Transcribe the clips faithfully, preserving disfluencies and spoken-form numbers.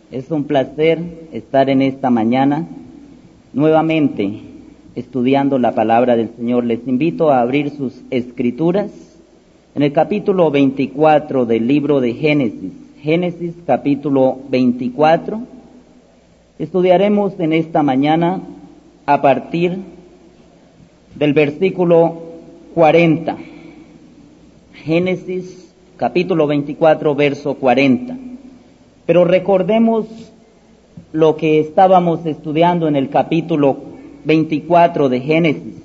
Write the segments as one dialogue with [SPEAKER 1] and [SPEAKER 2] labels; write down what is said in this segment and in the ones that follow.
[SPEAKER 1] Es un placer estar en esta mañana nuevamente estudiando la palabra del Señor. Les invito a abrir sus escrituras en el capítulo veinticuatro del libro de Génesis. Génesis capítulo veinticuatro. Estudiaremos en esta mañana a partir del versículo cuarenta. Génesis capítulo veinticuatro, verso cuarenta. Pero recordemos lo que estábamos estudiando en el capítulo veinticuatro de Génesis.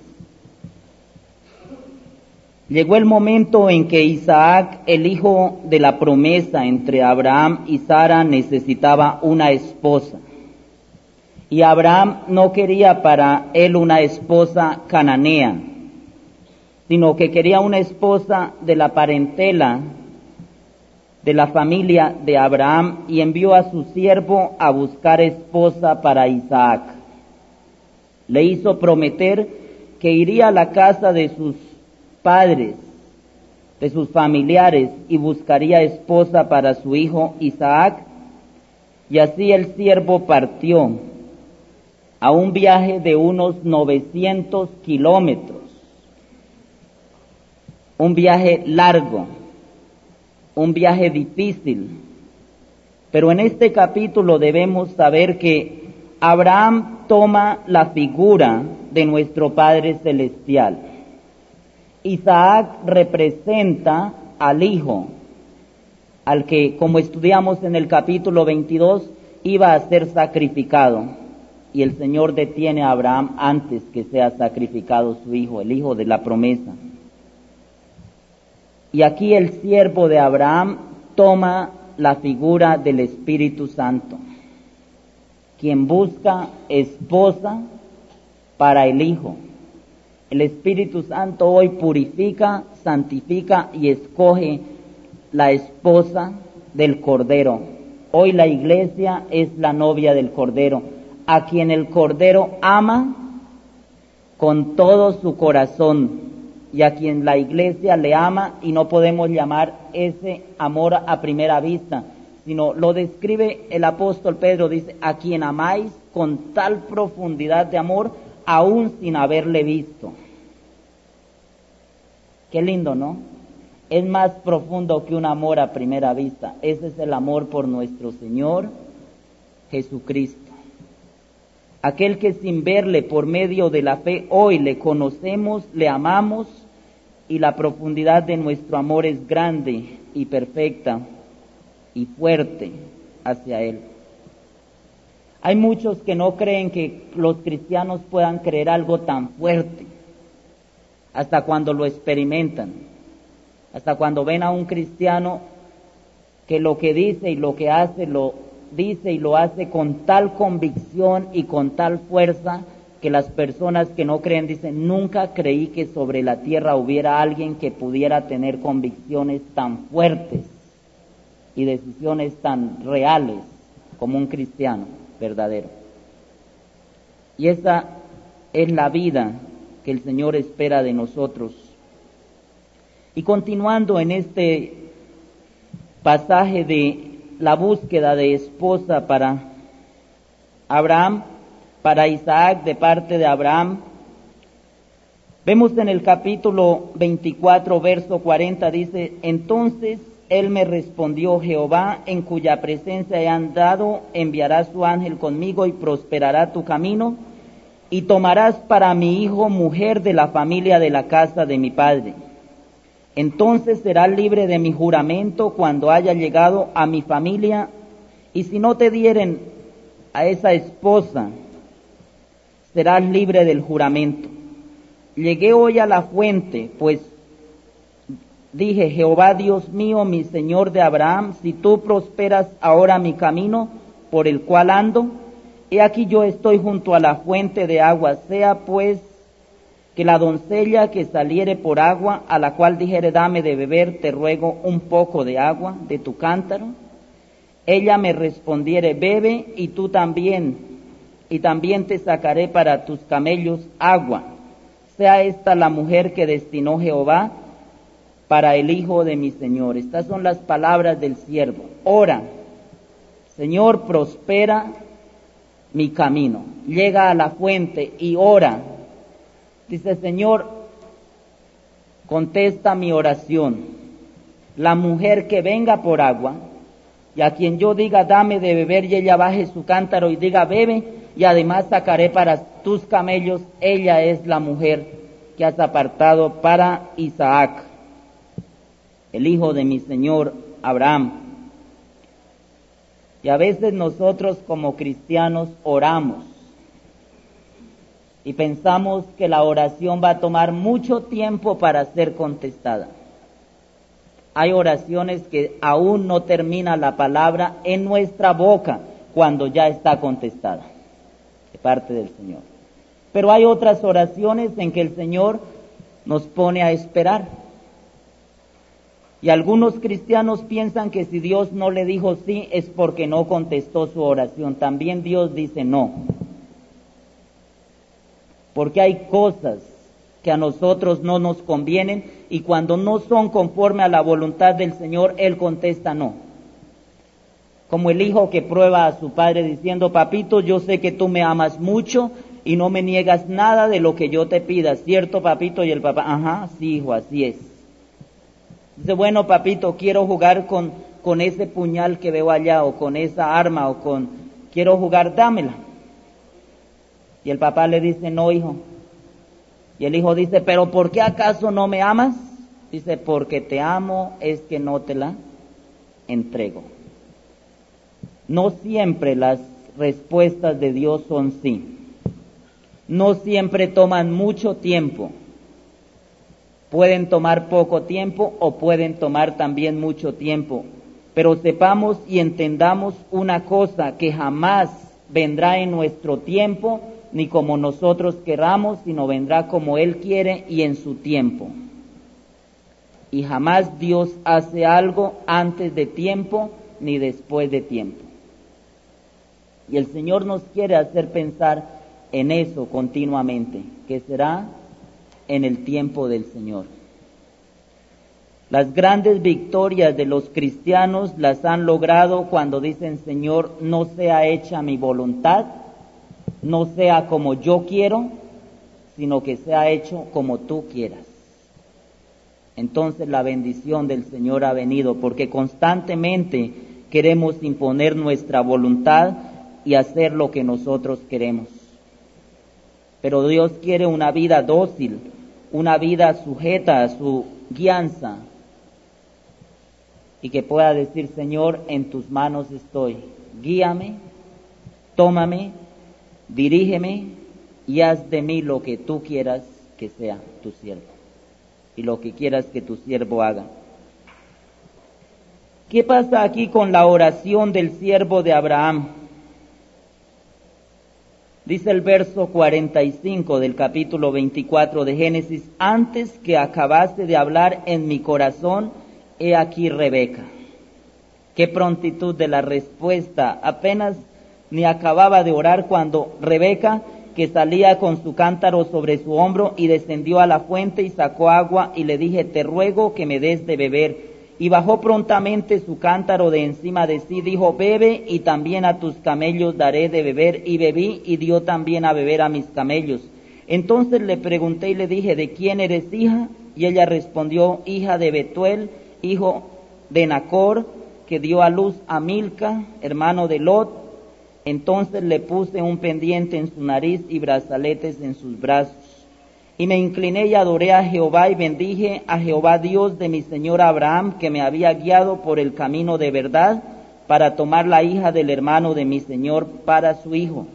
[SPEAKER 1] Llegó el momento en que Isaac, el hijo de la promesa entre Abraham y Sara, necesitaba una esposa. Y Abraham no quería para él una esposa cananea, sino que quería una esposa de la parentela de la familia de Abraham, y envió a su siervo a buscar esposa para Isaac. Le hizo prometer que iría a la casa de sus padres, de sus familiares, y buscaría esposa para su hijo Isaac. Y así el siervo partió a un viaje de unos novecientos kilómetros, un viaje largo, un viaje difícil. Pero en este capítulo debemos saber que Abraham toma la figura de nuestro Padre Celestial. Isaac representa al Hijo, al que, como estudiamos en el capítulo veintidós, iba a ser sacrificado. Y el Señor detiene a Abraham antes que sea sacrificado su hijo, el hijo de la promesa. Y aquí el siervo de Abraham toma la figura del Espíritu Santo, quien busca esposa para el Hijo. El Espíritu Santo hoy purifica, santifica y escoge la esposa del Cordero. Hoy la iglesia es la novia del Cordero, a quien el Cordero ama con todo su corazón, y a quien la iglesia le ama, y no podemos llamar ese amor a primera vista, sino lo describe el apóstol Pedro, dice, a quien amáis con tal profundidad de amor, aún sin haberle visto. Qué lindo, ¿no? Es más profundo que un amor a primera vista. Ese es el amor por nuestro Señor Jesucristo. Aquel que sin verle por medio de la fe hoy le conocemos, le amamos, y la profundidad de nuestro amor es grande y perfecta y fuerte hacia Él. Hay muchos que no creen que los cristianos puedan creer algo tan fuerte, hasta cuando lo experimentan, hasta cuando ven a un cristiano que lo que dice y lo que hace, lo dice y lo hace con tal convicción y con tal fuerza, que las personas que no creen dicen, nunca creí que sobre la tierra hubiera alguien que pudiera tener convicciones tan fuertes y decisiones tan reales como un cristiano verdadero. Y esa es la vida que el Señor espera de nosotros. Y continuando en este pasaje de la búsqueda de esposa para Abraham, para Isaac de parte de Abraham, vemos en el capítulo veinticuatro, verso cuarenta, dice, entonces él me respondió, Jehová, en cuya presencia he andado, enviará su ángel conmigo y prosperará tu camino, y tomarás para mi hijo mujer de la familia de la casa de mi padre. Entonces serás libre de mi juramento cuando haya llegado a mi familia, y si no te dieren a esa esposa, serás libre del juramento. Llegué hoy a la fuente, pues dije, Jehová Dios mío, mi Señor de Abraham, si tú prosperas ahora mi camino por el cual ando, he aquí yo estoy junto a la fuente de agua, sea pues que la doncella que saliere por agua, a la cual dijere, dame de beber, te ruego un poco de agua de tu cántaro, ella me respondiere, bebe, y tú también, y también te sacaré para tus camellos agua. Sea esta la mujer que destinó Jehová para el hijo de mi Señor. Estas son las palabras del siervo. Ora, Señor, prospera mi camino. Llega a la fuente y ora. Dice, Señor, contesta mi oración. La mujer que venga por agua, y a quien yo diga, dame de beber, y ella baje su cántaro y diga, bebe, y además sacaré para tus camellos, ella es la mujer que has apartado para Isaac, el hijo de mi señor Abraham. Y a veces nosotros como cristianos oramos y pensamos que la oración va a tomar mucho tiempo para ser contestada. Hay oraciones que aún no termina la palabra en nuestra boca cuando ya está contestada de parte del Señor. Pero hay otras oraciones en que el Señor nos pone a esperar. Y algunos cristianos piensan que si Dios no le dijo sí es porque no contestó su oración. También Dios dice no. Porque hay cosas que a nosotros no nos convienen y cuando no son conforme a la voluntad del Señor, Él contesta no. Como el hijo que prueba a su padre diciendo, papito, yo sé que tú me amas mucho y no me niegas nada de lo que yo te pida, ¿cierto, papito? Y el papá, ajá, sí, hijo, así es. Dice, bueno, papito, quiero jugar con, con ese puñal que veo allá, o con esa arma, o con, quiero jugar, dámela. Y el papá le dice, no, hijo. Y el hijo dice, pero ¿por qué acaso no me amas? Dice, porque te amo, es que no te la entrego. No siempre las respuestas de Dios son sí. No siempre toman mucho tiempo. Pueden tomar poco tiempo o pueden tomar también mucho tiempo. Pero sepamos y entendamos una cosa, que jamás vendrá en nuestro tiempo, ni como nosotros queramos, sino vendrá como Él quiere y en su tiempo. Y jamás Dios hace algo antes de tiempo, ni después de tiempo. Y el Señor nos quiere hacer pensar en eso continuamente, que será en el tiempo del Señor. Las grandes victorias de los cristianos las han logrado cuando dicen, Señor, no sea hecha mi voluntad, no sea como yo quiero, sino que sea hecho como tú quieras. Entonces la bendición del Señor ha venido, porque constantemente queremos imponer nuestra voluntad y hacer lo que nosotros queremos. Pero Dios quiere una vida dócil, una vida sujeta a su guianza, y que pueda decir, Señor, en tus manos estoy, guíame, tómame, dirígeme y haz de mí lo que tú quieras que sea tu siervo y lo que quieras que tu siervo haga. ¿Qué pasa aquí con la oración del siervo de Abraham? Dice el verso cuarenta y cinco del capítulo veinticuatro de Génesis, antes que acabase de hablar en mi corazón, he aquí Rebeca. Qué prontitud de la respuesta. Apenas ni acababa de orar cuando Rebeca, que salía con su cántaro sobre su hombro, y descendió a la fuente y sacó agua, y le dije, te ruego que me des de beber. Y bajó prontamente su cántaro de encima de sí, dijo, bebe, y también a tus camellos daré de beber. Y bebí, y dio también a beber a mis camellos. Entonces le pregunté y le dije, ¿de quién eres hija? Y ella respondió, hija de Betuel, hijo de Nacor, que dio a luz a Milca, hermano de Lot. Entonces le puse un pendiente en su nariz y brazaletes en sus brazos. Y me incliné y adoré a Jehová y bendije a Jehová Dios de mi señor Abraham, que me había guiado por el camino de verdad para tomar la hija del hermano de mi señor para su hijo.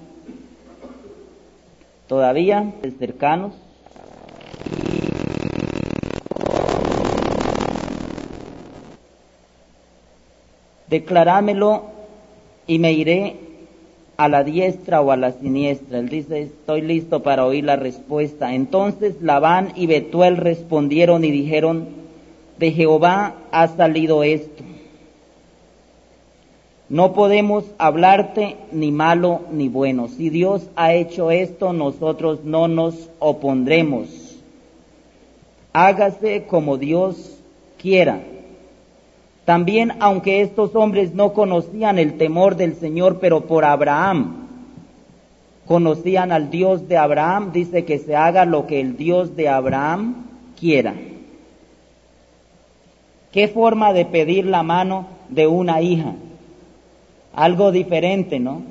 [SPEAKER 1] Todavía cercanos. Declarámelo y me iré a la diestra o a la siniestra. Él dice, estoy listo para oír la respuesta. Entonces Labán y Betuel respondieron y dijeron, de Jehová ha salido esto. No podemos hablarte ni malo ni bueno. Si Dios ha hecho esto, nosotros no nos opondremos. Hágase como Dios quiera. También, aunque estos hombres no conocían el temor del Señor, pero por Abraham conocían al Dios de Abraham, dice que se haga lo que el Dios de Abraham quiera. ¿Qué forma de pedir la mano de una hija? Algo diferente, ¿no?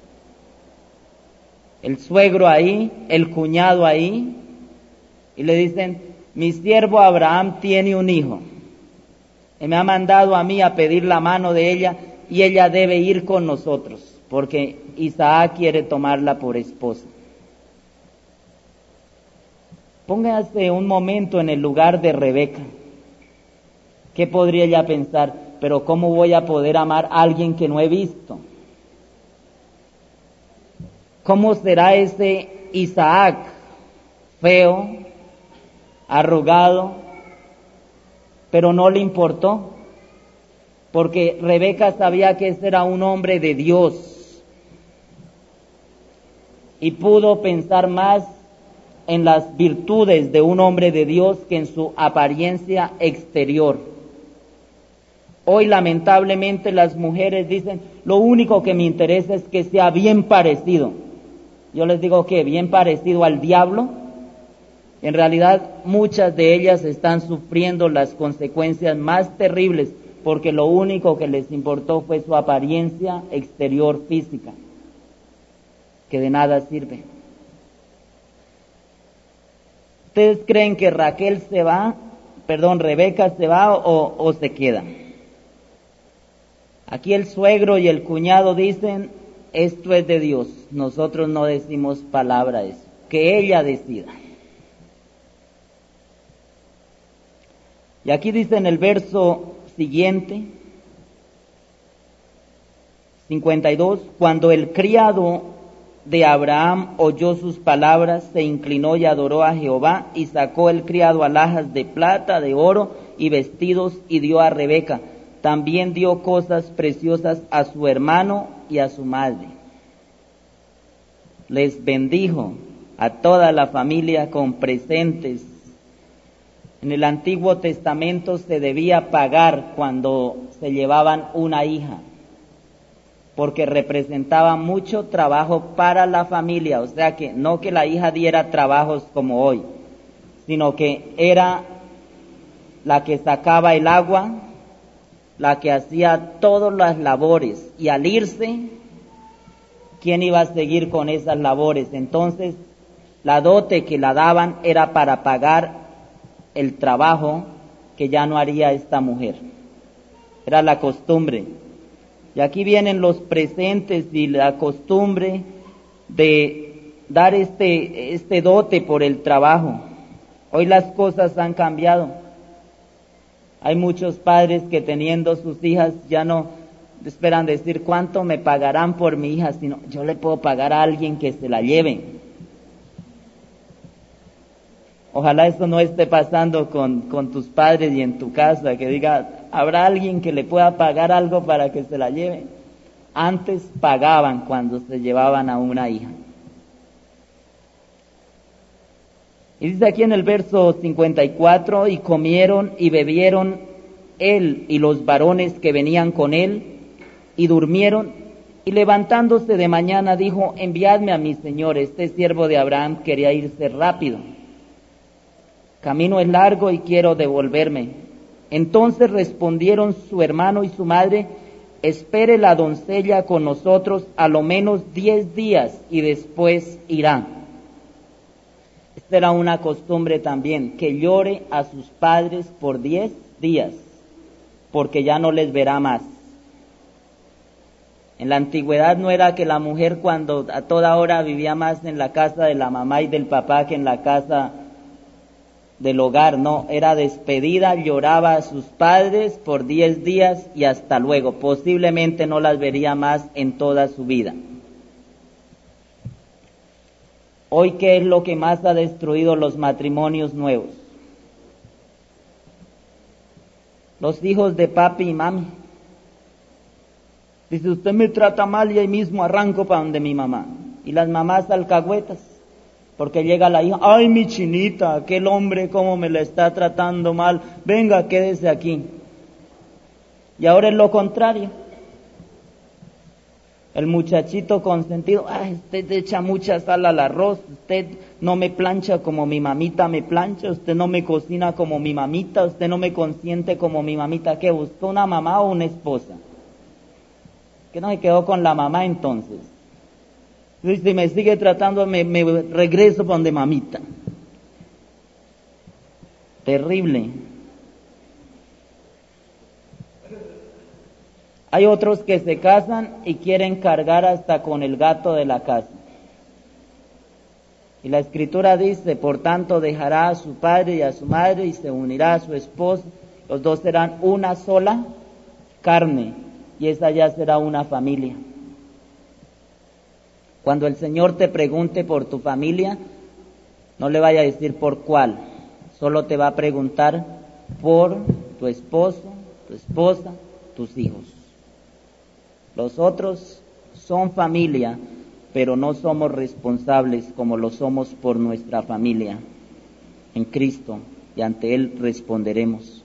[SPEAKER 1] El suegro ahí, el cuñado ahí, y le dicen, mi siervo Abraham tiene un hijo, y me ha mandado a mí a pedir la mano de ella, y ella debe ir con nosotros, porque Isaac quiere tomarla por esposa. Póngase un momento en el lugar de Rebeca. ¿Qué podría ella pensar? Pero ¿cómo voy a poder amar a alguien que no he visto? ¿Cómo será ese Isaac? Feo, arrugado, pero no le importó, porque Rebeca sabía que ese era un hombre de Dios y pudo pensar más en las virtudes de un hombre de Dios que en su apariencia exterior. Hoy lamentablemente las mujeres dicen, lo único que me interesa es que sea bien parecido. Yo les digo que bien parecido al diablo. En realidad muchas de ellas están sufriendo las consecuencias más terribles porque lo único que les importó fue su apariencia exterior física, que de nada sirve. ¿Ustedes creen que Raquel se va, perdón, Rebeca se va o, o se queda? Aquí el suegro y el cuñado dicen, esto es de Dios, nosotros no decimos palabra de eso, que ella decida. Y aquí dice en el verso siguiente, cincuenta y dos, cuando el criado de Abraham oyó sus palabras, se inclinó y adoró a Jehová, y sacó el criado alhajas de plata, de oro y vestidos, y dio a Rebeca. También dio cosas preciosas a su hermano y a su madre. Les bendijo a toda la familia con presentes. En el Antiguo Testamento se debía pagar cuando se llevaban una hija, porque representaba mucho trabajo para la familia, o sea que no que la hija diera trabajos como hoy, sino que era la que sacaba el agua, la que hacía todas las labores, y al irse, ¿quién iba a seguir con esas labores? Entonces, la dote que la daban era para pagar el trabajo que ya no haría esta mujer. Era la costumbre. Y aquí vienen los presentes y la costumbre de dar este, este dote por el trabajo. Hoy las cosas han cambiado. Hay muchos padres que teniendo sus hijas ya no esperan decir cuánto me pagarán por mi hija, sino yo le puedo pagar a alguien que se la lleve. Ojalá eso no esté pasando con, con tus padres y en tu casa, que diga, ¿habrá alguien que le pueda pagar algo para que se la lleve? Antes pagaban cuando se llevaban a una hija. Y dice aquí en el verso cincuenta y cuatro, y comieron y bebieron él y los varones que venían con él, y durmieron, y levantándose de mañana dijo, enviadme a mi señor, este siervo de Abraham quería irse rápido. Camino es largo y quiero devolverme. Entonces respondieron su hermano y su madre, espere la doncella con nosotros a lo menos diez días y después irá. Esta era una costumbre también, que llore a sus padres por diez días, porque ya no les verá más. En la antigüedad no era que la mujer cuando a toda hora vivía más en la casa de la mamá y del papá que en la casa del hogar, no, era despedida, lloraba a sus padres por diez días y hasta luego, posiblemente no las vería más en toda su vida. Hoy, ¿qué es lo que más ha destruido los matrimonios nuevos? Los hijos de papi y mami. Dice, usted me trata mal y ahí mismo arranco para donde mi mamá. Y las mamás alcahuetas, porque llega la hija, ay mi chinita, aquel hombre cómo me la está tratando mal, venga, quédese aquí. Y ahora es lo contrario. El muchachito consentido, ah, usted echa mucha sal al arroz, usted no me plancha como mi mamita me plancha, usted no me cocina como mi mamita, usted no me consiente como mi mamita. ¿Qué buscó, una mamá o una esposa? ¿Qué no se quedó con la mamá entonces? Si me sigue tratando, me, me regreso para donde mamita. Terrible. Hay otros que se casan y quieren cargar hasta con el gato de la casa. Y la Escritura dice, por tanto dejará a su padre y a su madre y se unirá a su esposo. Los dos serán una sola carne y esa ya será una familia. Cuando el Señor te pregunte por tu familia, no le vaya a decir por cuál. Solo te va a preguntar por tu esposo, tu esposa, tus hijos. Los otros son familia, pero no somos responsables como lo somos por nuestra familia en Cristo, y ante Él responderemos.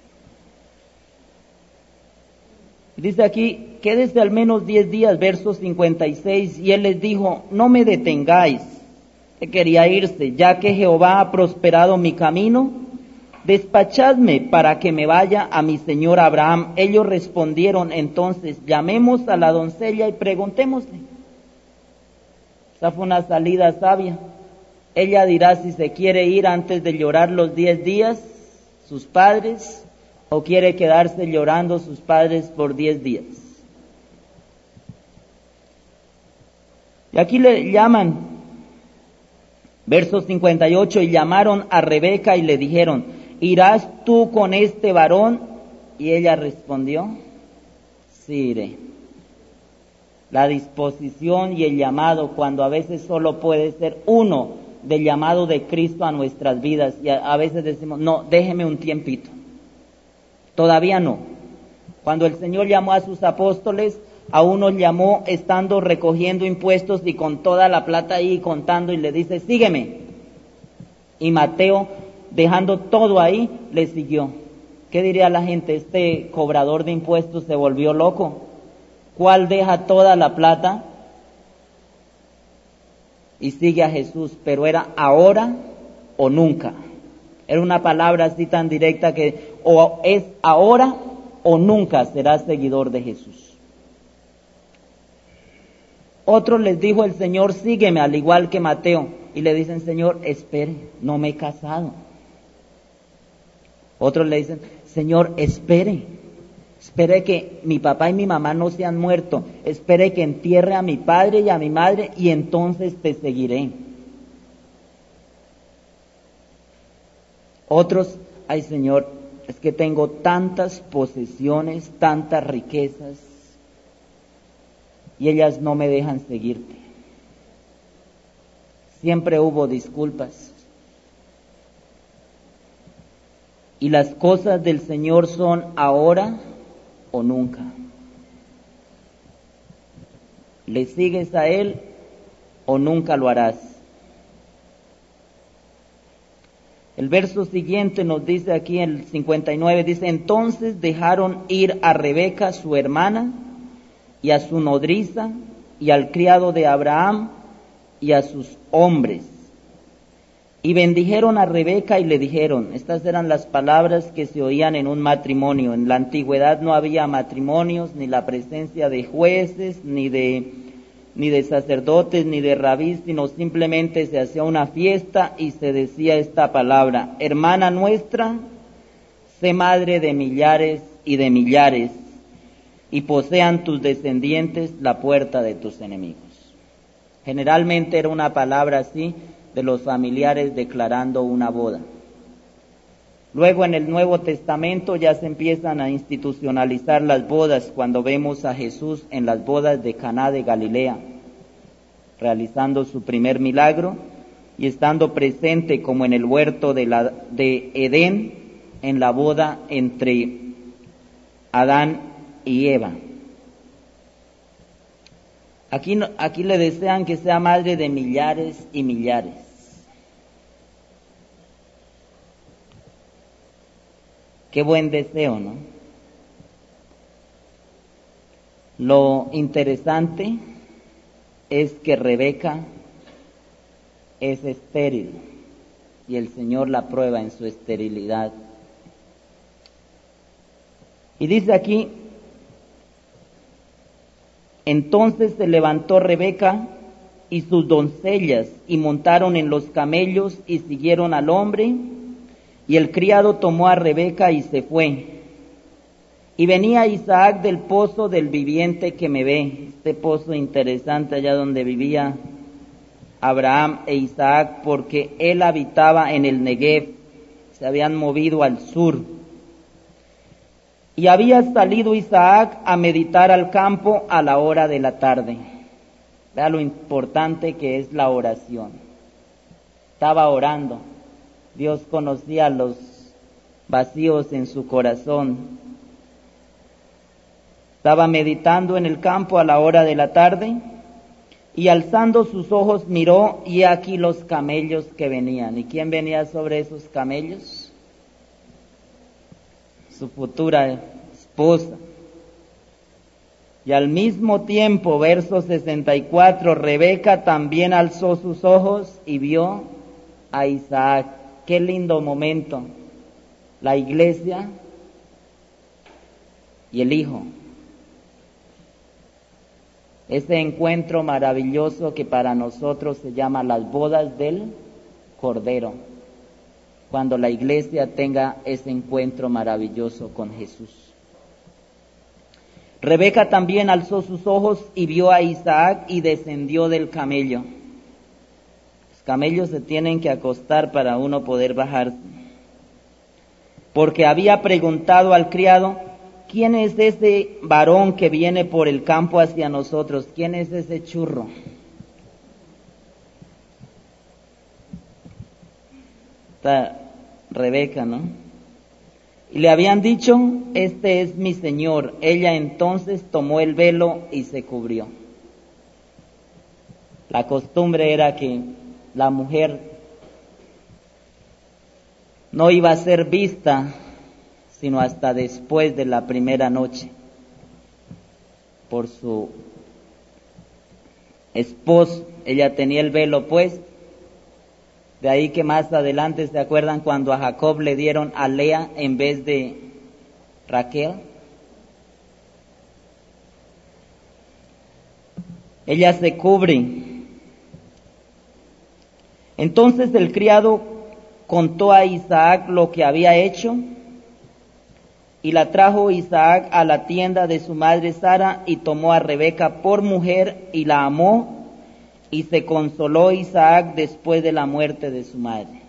[SPEAKER 1] Dice aquí, quédese al menos diez días, verso cincuenta y seis, y Él les dijo, no me detengáis. Él quería irse, ya que Jehová ha prosperado mi camino, despachadme para que me vaya a mi señor Abraham. Ellos respondieron entonces, llamemos a la doncella y preguntémosle. Esa fue una salida sabia. Ella dirá si se quiere ir antes de llorar los diez días, sus padres, o quiere quedarse llorando sus padres por diez días. Y aquí le llaman, verso cincuenta y ocho, y llamaron a Rebeca y le dijeron, ¿irás tú con este varón? Y ella respondió, sí iré. La disposición y el llamado, cuando a veces solo puede ser uno del llamado de Cristo a nuestras vidas, y a, a veces decimos, no, déjeme un tiempito, todavía no. Cuando el Señor llamó a sus apóstoles, a unos llamó estando recogiendo impuestos y con toda la plata ahí contando, y le dice, sígueme. Y Mateo, dejando todo ahí, le siguió. ¿Qué diría la gente? Este cobrador de impuestos se volvió loco. ¿Cuál deja toda la plata y sigue a Jesús? Pero era ahora o nunca. Era una palabra así tan directa que o es ahora o nunca serás seguidor de Jesús. Otros les dijo el Señor, sígueme, al igual que Mateo. Y le dicen, Señor, espere, no me he casado. Otros le dicen, Señor, espere, espere que mi papá y mi mamá no se han muerto, espere que entierre a mi padre y a mi madre y entonces te seguiré. Otros, ay Señor, es que tengo tantas posesiones, tantas riquezas y ellas no me dejan seguirte. Siempre hubo disculpas. Y las cosas del Señor son ahora o nunca. ¿Le sigues a Él o nunca lo harás? El verso siguiente nos dice aquí en el cincuenta y nueve, dice, entonces dejaron ir a Rebeca, su hermana, y a su nodriza, y al criado de Abraham, y a sus hombres. Y bendijeron a Rebeca y le dijeron, estas eran las palabras que se oían en un matrimonio. En la antigüedad no había matrimonios, ni la presencia de jueces, ni de, ni de sacerdotes, ni de rabís, sino simplemente se hacía una fiesta y se decía esta palabra, hermana nuestra, sé madre de millares y de millares, y posean tus descendientes la puerta de tus enemigos. Generalmente era una palabra así, de los familiares declarando una boda. Luego en el Nuevo Testamento ya se empiezan a institucionalizar las bodas cuando vemos a Jesús en las bodas de Caná de Galilea, realizando su primer milagro y estando presente como en el huerto de, la, de Edén en la boda entre Adán y Eva. Aquí, aquí le desean que sea madre de millares y millares. Qué buen deseo, ¿no? Lo interesante es que Rebeca es estéril y el Señor la prueba en su esterilidad. Y dice aquí, entonces se levantó Rebeca y sus doncellas y montaron en los camellos y siguieron al hombre, y el criado tomó a Rebeca y se fue. Y venía Isaac del pozo del viviente que me ve, este pozo interesante allá donde vivía Abraham e Isaac, porque él habitaba en el Negev, se habían movido al sur. Y había salido Isaac a meditar al campo a la hora de la tarde. Vea lo importante que es la oración. Estaba orando. Dios conocía los vacíos en su corazón. Estaba meditando en el campo a la hora de la tarde, y alzando sus ojos miró, y aquí los camellos que venían. ¿Y quién venía sobre esos camellos? Su futura esposa. Y al mismo tiempo, verso sesenta y cuatro, Rebeca también alzó sus ojos y vio a Isaac. Qué lindo momento. La iglesia y el hijo. Ese encuentro maravilloso que para nosotros se llama las bodas del Cordero. Cuando la iglesia tenga ese encuentro maravilloso con Jesús. Rebeca también alzó sus ojos y vio a Isaac y descendió del camello. Los camellos se tienen que acostar para uno poder bajarse. Porque había preguntado al criado, ¿quién es ese varón que viene por el campo hacia nosotros? ¿Quién es ese churro? Está Rebeca, ¿no? Y le habían dicho, este es mi señor. Ella entonces tomó el velo y se cubrió. La costumbre era que la mujer no iba a ser vista sino hasta después de la primera noche por su esposo. Ella tenía el velo puesto. De ahí que más adelante, ¿se acuerdan cuando a Jacob le dieron a Lea en vez de Raquel? Ella se cubre. Entonces el criado contó a Isaac lo que había hecho, y la trajo Isaac a la tienda de su madre Sara, y tomó a Rebeca por mujer y la amó. Y se consoló Isaac después de la muerte de su madre.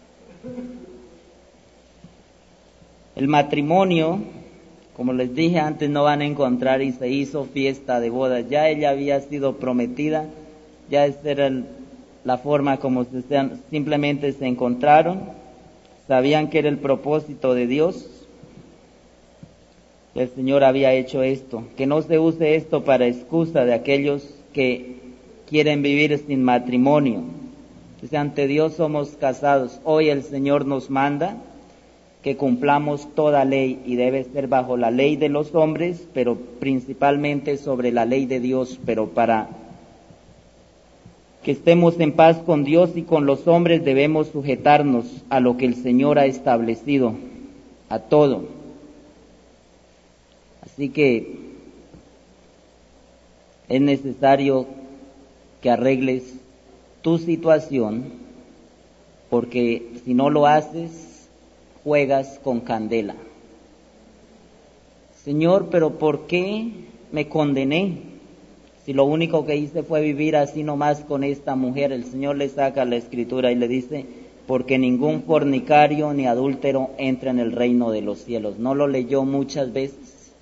[SPEAKER 1] El matrimonio, como les dije antes, no van a encontrar, y se hizo fiesta de bodas. Ya ella había sido prometida, ya esa era el, la forma como se sean, simplemente se encontraron, sabían que era el propósito de Dios. El Señor había hecho esto, que no se use esto para excusa de aquellos que quieren vivir sin matrimonio. Dice, ante Dios somos casados. Hoy el Señor nos manda que cumplamos toda ley, y debe ser bajo la ley de los hombres, pero principalmente sobre la ley de Dios. Pero para que estemos en paz con Dios y con los hombres, debemos sujetarnos a lo que el Señor ha establecido, a todo. Así que es necesario que arregles tu situación, porque si no lo haces, juegas con candela. Señor, pero ¿por qué me condené? Si lo único que hice fue vivir así nomás con esta mujer. El Señor le saca la escritura y le dice, porque ningún fornicario ni adúltero entra en el reino de los cielos. ¿No lo leyó muchas veces?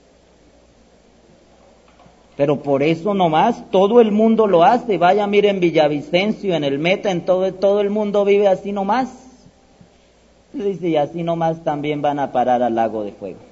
[SPEAKER 1] Pero por eso nomás, todo el mundo lo hace. Vaya, miren Villavicencio, en el Meta, en todo, todo el mundo vive así nomás. Dice, y así nomás también van a parar al lago de fuego.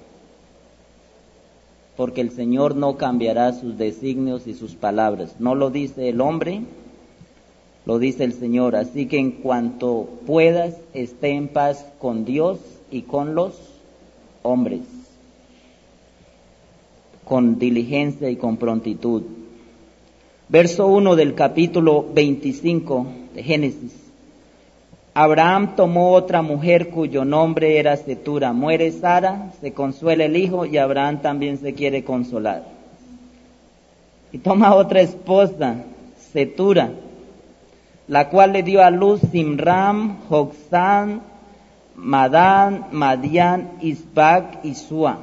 [SPEAKER 1] Porque el Señor no cambiará sus designios y sus palabras. No lo dice el hombre, lo dice el Señor. Así que en cuanto puedas, esté en paz con Dios y con los hombres. con diligencia y con prontitud. Verso uno del capítulo veinticinco de Génesis. Abraham tomó otra mujer cuyo nombre era Cetura. Muere Sara, se consuela el hijo y Abraham también se quiere consolar. Y toma otra esposa, Cetura, la cual le dio a luz Simram, Joksán, Madán, Madián, Isbac y Sua.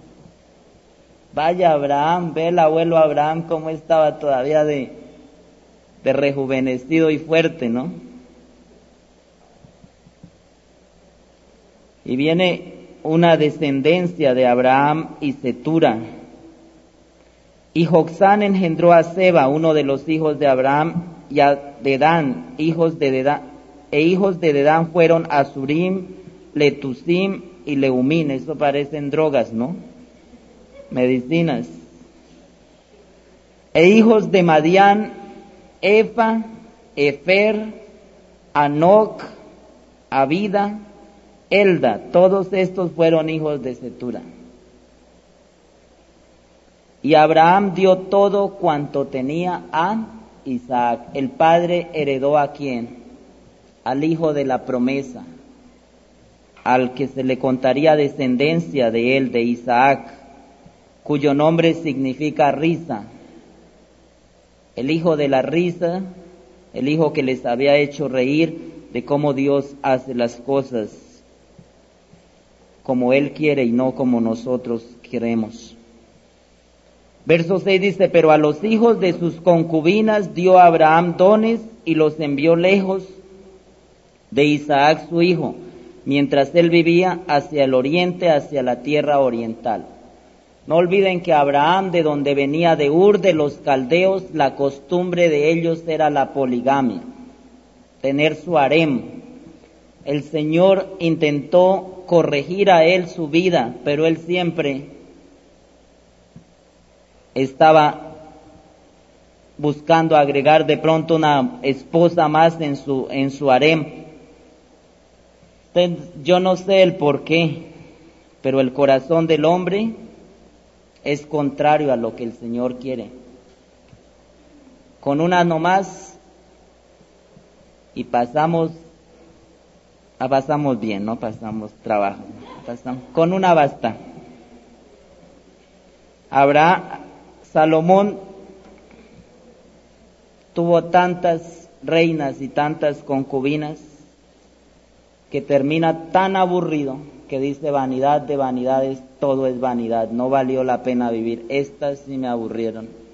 [SPEAKER 1] Vaya Abraham, ve el abuelo Abraham cómo estaba todavía de, de rejuvenecido y fuerte, ¿no? Y viene una descendencia de Abraham y Cetura. Y Joksán engendró a Seba, uno de los hijos de Abraham, y a Dedán, hijos de Dedán, e hijos de Dedán fueron Asurim, Letusim y Leumín. Eso parecen drogas, ¿no? Medicinas. E hijos de Madián, Efa, Efer, Anoc, Abida, Elda. Todos estos fueron hijos de Cetura. Y Abraham dio todo cuanto tenía a Isaac. El padre heredó ¿a quién? Al hijo de la promesa, al que se le contaría descendencia de él, de Isaac, cuyo nombre significa risa. El hijo de la risa, el hijo que les había hecho reír de cómo Dios hace las cosas como Él quiere y no como nosotros queremos. Verso seis dice, pero a los hijos de sus concubinas dio Abraham dones y los envió lejos de Isaac su hijo, mientras él vivía hacia el oriente, hacia la tierra oriental. No olviden que Abraham, de donde venía de Ur de los caldeos, la costumbre de ellos era la poligamia, tener su harem. El Señor intentó corregir a él su vida, pero él siempre estaba buscando agregar de pronto una esposa más en su, en su harem. Yo no sé el por qué, pero el corazón del hombre es contrario a lo que el Señor quiere. Con una nomás y pasamos, ah, pasamos bien, no pasamos trabajo, pasamos, con una basta. Habrá, Salomón tuvo tantas reinas y tantas concubinas que termina tan aburrido que dice vanidad de vanidades, todo es vanidad, no valió la pena vivir, estas sí me aburrieron.